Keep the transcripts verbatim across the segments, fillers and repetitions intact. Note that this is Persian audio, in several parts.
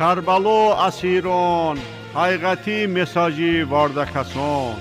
کربلا اسیران حقیقتی مساجی وارده کسان.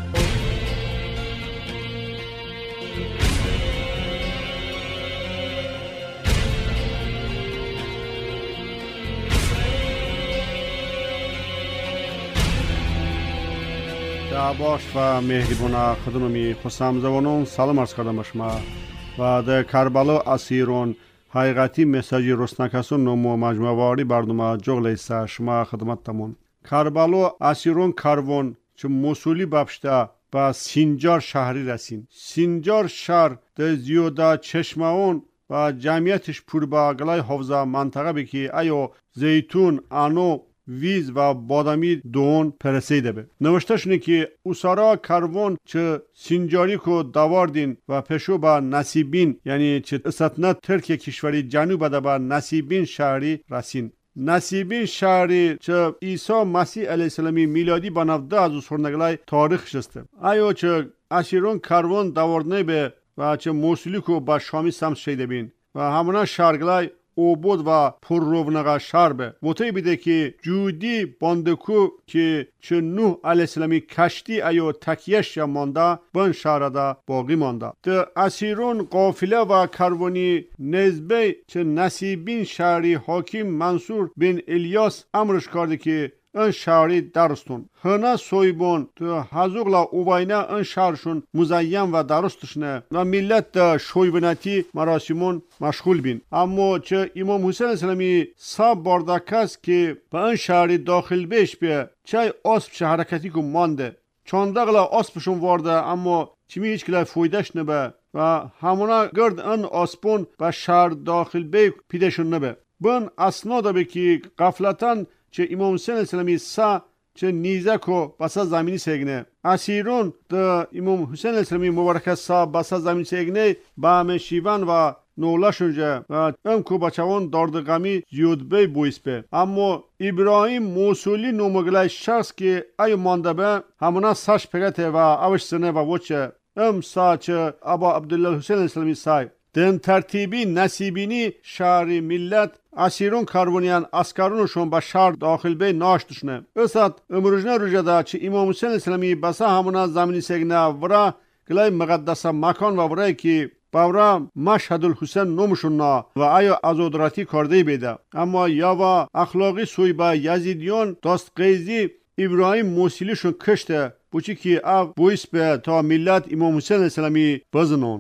باش و مهربان خدمتی خوشامدون سلام عرض کردم به شما و در کربلا اسیران حقیقتی مساجی رسنکسون نمو مجموعه واری برنامه جغل است شما خدمتتمون. کربلا اسیران کاروان چه موصولی بابشته با سینجار شهری رسین. سینجار شهر در زیاده چشماون و جمعیتش پر با گلای حوزه منطقه بکی ایو زیتون، آنو، ویز و بادامی دون پرسیده به. نوشته شونه که اسارا کاروان چه سینجاری کو داواردین و پشو با نصیبین یعنی چه استنا ترک کشوری جنوب ده با نصیبین شهری رسین. نصیبین شهری چه عیسی مسیح علیه السلامی میلادی با نوده از سرنگلای تاریخ شسته. ایو چه اسیران کاروان داوردنه به و چه موصولی کو با شامی سمت شیده بین و همونا شهرگلای او بود و پر رونقه شهر به وطعی بیده که جودی باندکو که چه نوح علیه السلامی کشتی ایو تکیش یا مانده بن شهر ده باقی مانده. ده اسیرون قافله و کروانی نزبه چه نصیبین شهری حاکم منصور بن الیاس امرش کرده که این شهری درستون هنه سویبون تو حضوغلا اوباینه این شهرشون مزین و درستشنه و ملت ده شویبنتی مراسمون مشغول بین. اما چه امام حسین اسلامی ساب باردکست که به این شهری داخل بیش به چه اسب شه حرکتی که مانده چاندقلا اسبشون وارده اما چمی هیچ کلای فویدش نبه و همونا گرد این اسبون به شهر داخل بی پیدشون نبه. بن اسناده به که غفلتاً چه امام حسین اسلامی سا چه نیزه کو بسا زمینی سگنه اسیرون ده امام حسین اسلامی مبارک سا بسا زمینی سگنه با همه شیون و نولاشونجه و ام کو بچوان داردغمی زیود بی بویس به. اما ابراهیم موصولی نومگلای شخص که ایو مانده به همونا ساش پگته و اوش سنه و وچه ام سا چه ابا عبدالله حسین اسلامی سای دن ترتیبی نصیبینی شهری ملت اسیرون کاروانیان اسکارونشون به شهر داخل بی ناشتشنه. اسد امروجنه روژده چه امام حسین اسلامی بسا همونا زمینی سگنه ورا گلای مقدس مکان و ورای که باورا مشهد الحسین نومشون نا و آیا ازودراتی کرده بیده. اما یا و اخلاقی سوی با یزیدیون دست قیزی ابراهیم موصولیشون کشته بوچی که او بویس به تا ملت امام حسین اسلامی بزنون.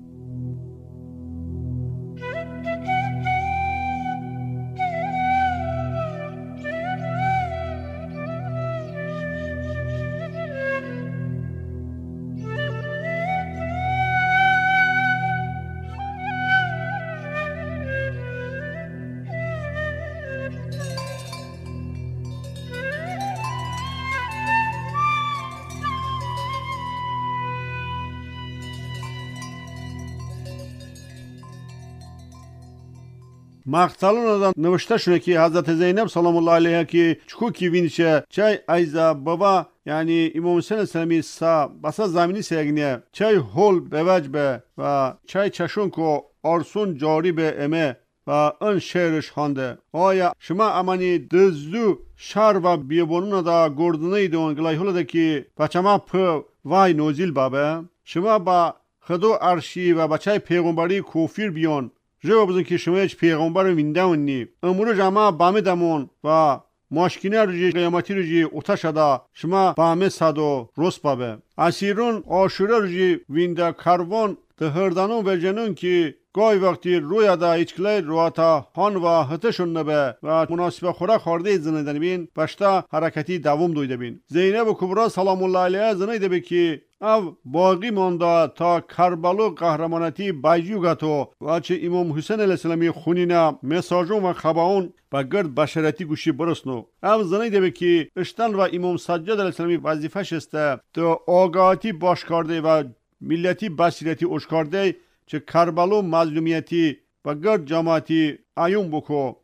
مقتلون آدم نوشته شده که حضرت زینب سلام الله علیها که چکو کی وینشه چای ایزا بابا یعنی امام حسین اسلامی سا بسا زمینی سیگنیه چای هول بوج به و چای چشون کو آرسون جاری به امه و ان شعرش خانده. آیا شما امانی دزدو شهر و بیابانون دا گردنه دون گلای هول ده که بچما په وای نوزیل بابه شما با خدو ارشی و بچای پیغمبری کوفیر بیان جواب بزن که شما هیچ پیغمبر رو ویندون نی امرو جمع بامه دمون و ماشکینه رو جی قیامتی رو جی اوتا شده شما بامه صدو روز بابه. اسیرون آشوره رو جی وینده کاروان ده هردانون و جنون که گاهی وقتی روی دا ایچکلی رواتا هان و هتشون نبه و مناسبه خوره خورده زنیدن بین بشتا حرکتی دوم دویده بین. زینب و کبرا سلام الله علیه زنیده بی که او باقی مانده تا کربلا قهرمانتی بایجوگتو و چه امام حسین علیه السلامی خونینا مساجون و خباون با گرد بشرتی گوشی برسنو. او زنیده بی که اشتن و امام سجاد علیه السلامی وظیفه شسته تا آگاهی باش کرده و ملتی بصیرتی اوش کرده چه کربلا مظلومیتی و گرد جماعتی ایون بکو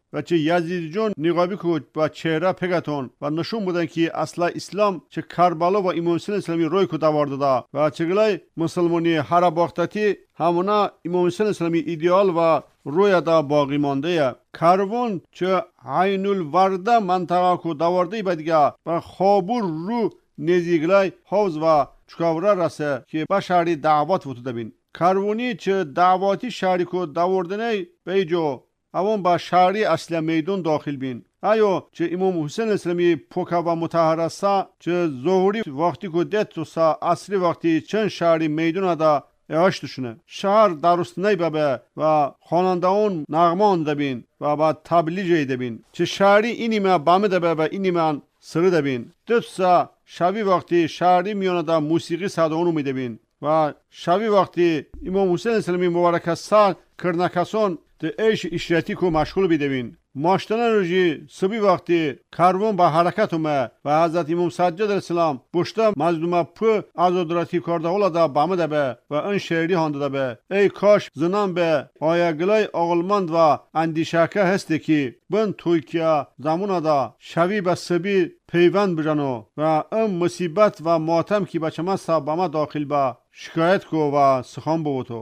و چه یزید جون نقابی کود با چهره پگتون و نشون بودن که اصلا اسلام چه کربلا و امام حسین اسلامی روی کو داورده دا و چه گلای مسلمانی هر باختتی همونا امام حسین اسلامی ایدئال و روی دا باقی مانده. کربن چه عین الورده منطقه کو داورده بدگه و خابور رو نزیگلای حوز و چکاوره رسه که با شهری دعوت وتو بین. کربونی چه دعواتی شهری کو داوردنه بیجو اون با شهری اصل میدون داخل بین. ایو چه امام حسین اسلامی پوکا و مطهر است چه ظهری وقتی کو دت تو سا عصری وقتی چند شهری میدون دا اش دشونه شهر درست نه بابه و خواننده اون نغمان دبین و با تبلیغ دبین چه شهری اینی ما بام دبه و اینی من سر دبین دت سا شبی وقتی شهری میونه دا موسیقی صداونو میدبین و شبی وقتی امام حسین اسلامی مبارک سال کرنکاسون ده ایش اشریتی کو مشغول بیدبین ماشتن روزی صبح وقتی کاروان با حرکت اومه و حضرت امام سجاد السلام بوشته مظلومه پو آزادراتی کرده اولا دا بامده به و ان شهری هانده به ای کاش زنان به آیگلای اغلمند و اندیشکه هستی که بن تویکیا زمونه دا شوی به صبی پیوند بجنو و ام مصیبت و ماتم که بچه ما سابامه داخل با شکایت کو و سخان بوتو.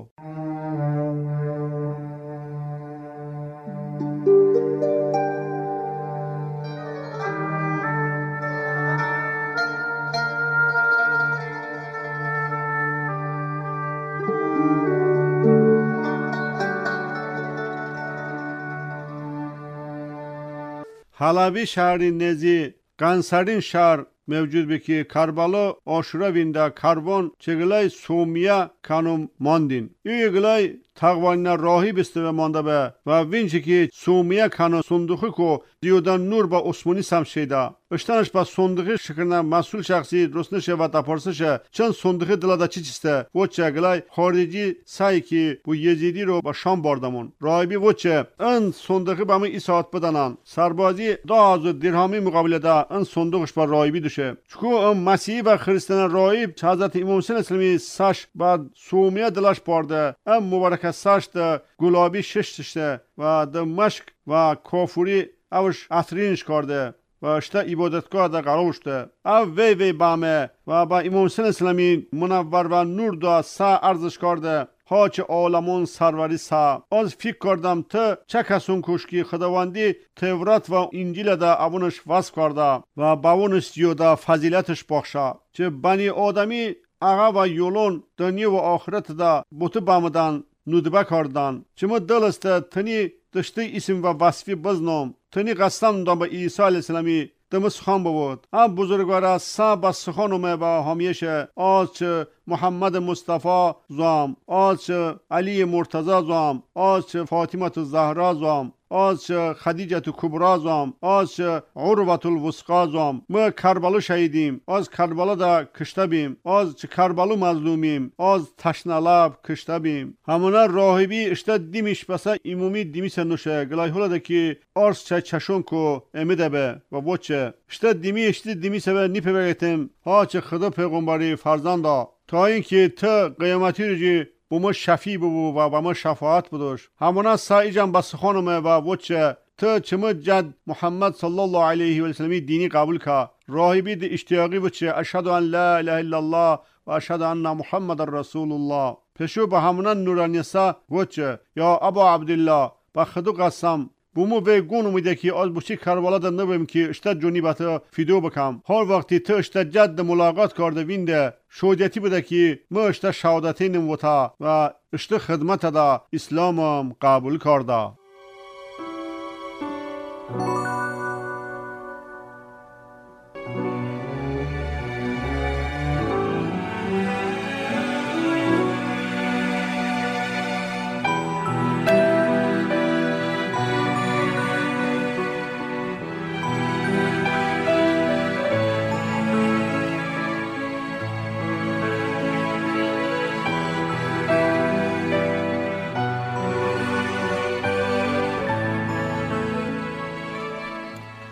حلبی شهری نزی قنسرین شهر موجود به که کربلا آشورا وینده کاروان چگلای سومیه کانوم ماندین ای گلای تقوان راهی بسته مانده به و وینچه که سومیه کانو صندوقی کو دیودن نور با عثمانی سم شیده اشتنش با صندوقی شکرنه مسئول شخصی درستنشه و تپارسشه چند صندوقی دلاده چی چیسته وچه گلای خارجی سعی که بو یزیدی رو با شام باردمون راهبی وچه ان صندوقی با من ایساعت بدنن سربازی دا هزار درهمی مقابل دا ان صندوقش با راهبی دوشه چکو ام مسیحی و خریستان راهب چه حضرت امام حسین اسلامی ساش بعد سومیه دلش پارده ام مبارک ساش ده گلابی شش تشته و ده مشک و کافوری اوش اترینش کرده و اشته عبادتگاه ده قرار شده او وی وی بامه و با امام حسین اسلامی منور و نور دا سا ارزش کرده ها چه عالمون سروری سا از فکر کردم تا چه کسون کشکی خداوندی تورات و انجیل دا اونش وصف کرده و باونش دیوده فضیلتش بخشه چه بنی آدمی آقا و یولون دنیا و آخرت دا بوت بامدن ندبه کردن چه ما دلسته تنی دشته اسم و وصفی بزنم تنی قسم دام با عیسی علیه السلامی دم سخان بود ام بزرگوارا سا بس سخانومه با همیشه از چه محمد مصطفی زام از چه علی مرتضی زام از چه فاطمه الزهرا زام از چه خدیجه کبرا زام از چه عروه الوثقا زام ما کربلا شهیدیم از کربلا دا کشته بیم از چه کربلا مظلومیم از تشنلب کشته بیم همونا راهبی اشته دیمیش بسا ایمومی دیمیس نوشه گلای هولا دا که ارس چه چشون کو امیده به و بوچه اشته دیمی اشته دیمیس به نیپه بگیتیم ها چه خدا پیغمبری فرزنده تا اینکه تا قیامتی رجی با ما شفی ببو و با ما شفاعت بدوش همونا سعی جان بس خانمه و وچه تا چما جد محمد صلی الله علیه و سلم دینی قبول که راهبی د اشتیاقی وچه اشهد ان لا اله الا الله و اشهد ان محمد رسول الله پشو به همونا نورانیسا وچه یا ابا عبدالله با خدو قسم بومو به گونو میده که از بوچی کربلا ده نبیم که اشتا جونی باتا فیدیو بکم هر وقتی تو اشتا جد ملاقات کرده وینده شودیتی بوده که ما اشتا شهادتی نموتا و اشتا خدمت دا اسلامم قبول کرده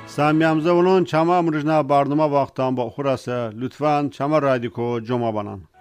سامیامزه ولون چما امروزنا برنامه وقتان با خورسه لطفاً چما رادیکو جمع بانن